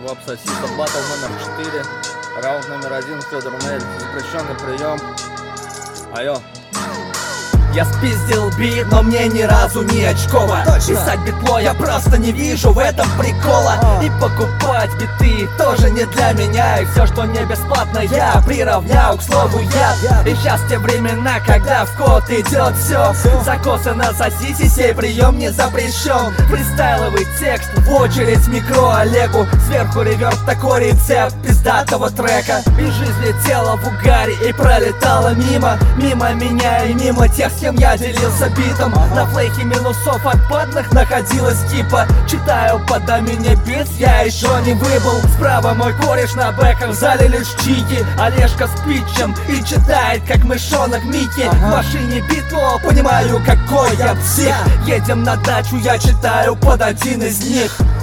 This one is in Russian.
Вап Сосиса, батл номер 4, раунд номер 1, Федор Нель, запрещенный прием. Алло. Я спиздил бит, но мне ни разу не очково. Писать битло я просто не вижу в этом прикола. И покупать биты тоже не для меня. И все, что не бесплатно, я приравнял к слову яд. И сейчас те времена, когда в код идет все. Закосы на сосисе, сей прием не запрещен. Фристайловый текст в очередь микро Олегу. Сверху реверб, такой рецепт пиздатого трека. И жизнь летела в угаре и пролетала мимо. Мимо меня и мимо тех, с кем я делился битом. На флейхе минусов от падных находилась кипа. Читаю, подай мне бит, я еще не выбыл. Справа мой кореш на бэках, в зале лишь чики. Олежка с питчем и читает, как мышонок Микки. В машине битло, понимаю, какой я псих. Едем на дачу, я читаю под один из них.